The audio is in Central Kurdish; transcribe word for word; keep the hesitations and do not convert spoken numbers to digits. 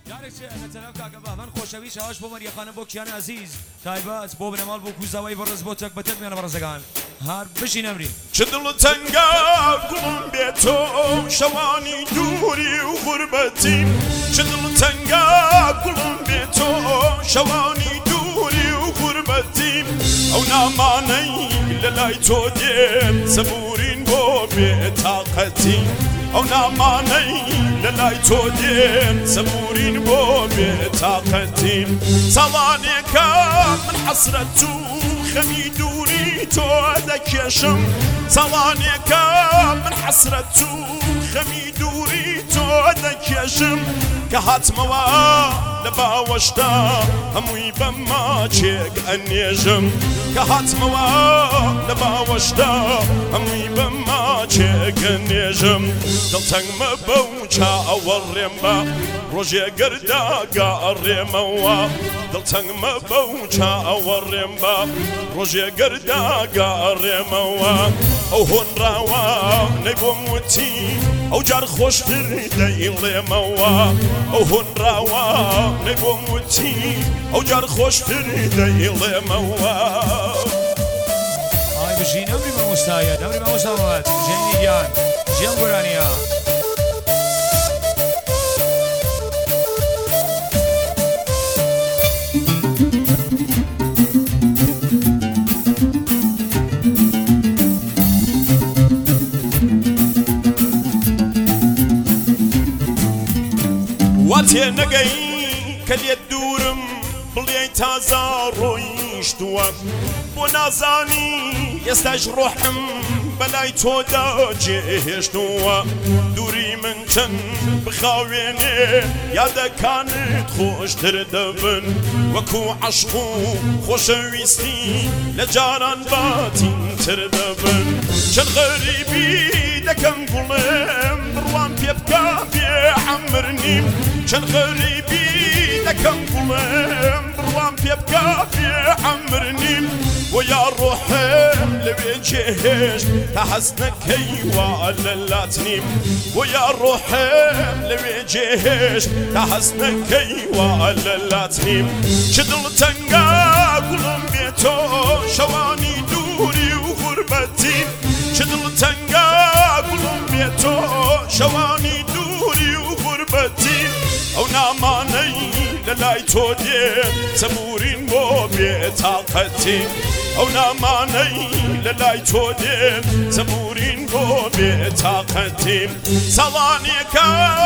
من خوشویش هاش بۆ مەریەخانە بۆ کیان عزیز تایبەت بۆ بنەماڵ بۆ کوزاوای بەڕێز بۆ تەک بەتەک میانە بەڕێزەکان هەر بشین ئەمری چ دڵ تەنگا گوڵم بێتۆ شەوانی دووری و غوربەتیم چ دڵ تەنگا گوڵم بێتۆ شەوانی دووری و غوربەتیم ئەو نامانەی لەلای تۆ دێن سەبورین بۆ بێتاقەتیم ئەو نامانەی لەلای تۆ دێن سەبورین بۆ بێتاقەتیم ساڵانێکە من حەسرەت و خەمی دووری تۆ دەکێشم ساڵانێکە من حەسرەت و خەمی دووری تۆ دەکێشم کە هاتمەوە لە باوەشدا هەمووی بە ماچێک ئەنێژم کە هاتمەوە لە باوەشدا هەمووی بە ماچێک ئەنێژم دڵتەنگمە بەو چاوەڕێم بە ڕۆژێ گەرداگا ئەڕێمەوە دڵتەنگمە بەو چاوەڕێم بە ڕۆژێ گەرداگا ئەڕێمەوە ئەو هۆنراوە نەی بۆم وتی ئەو جار خۆشتر دەیڵێمەوە ئەو هۆنراوە نەی بۆم وتی ئەو جار خۆشتر دەیڵێمەوە ئای بژین ئەمری مامۆستایە ئەمری مامۆستاوەت ژێنی گیان ژێن گۆرانیە واتێ نەگەی کە لێت دوورم بڵێ تازە ڕۆیشتووە بۆ نازانی ئێستاش ڕۆحم بەلای تۆدا جێهێشتووە دووری من چەند بخاوێنێ یادەکانت خۆشتر دەبن وەکو عەشق و خۆشەویستی لە جاران باتینتر دەبن چەند غەریبی دەکەم گوڵێم بڕوان پێ بکە بێعەمر نیم چەند غەریبی دەکەم گوڵێم بڕوان پێ بکە بێعەمر نیم بۆ یا ڕۆحم لەوێ جێهێشت تا هەست نەکەیوە لە لات نیم بۆ یا ڕۆحم لەوێ جێهێشت تا هەست نەکەیوە لە لات نیم چ دڵتەنگا گوڵم بێتۆ شەوانی دووری و غوربەتیم چ دڵتەنگا گوڵم بێتۆ شەوانی دووری و غوربەتیم ئەو نامانەی لەلای تۆ دێن سەبورین بۆ بێتاقەتیم ئەو نامانەی لەلای تۆ دێن سەبورین بۆ بێتاقەتیم ساڵانێکە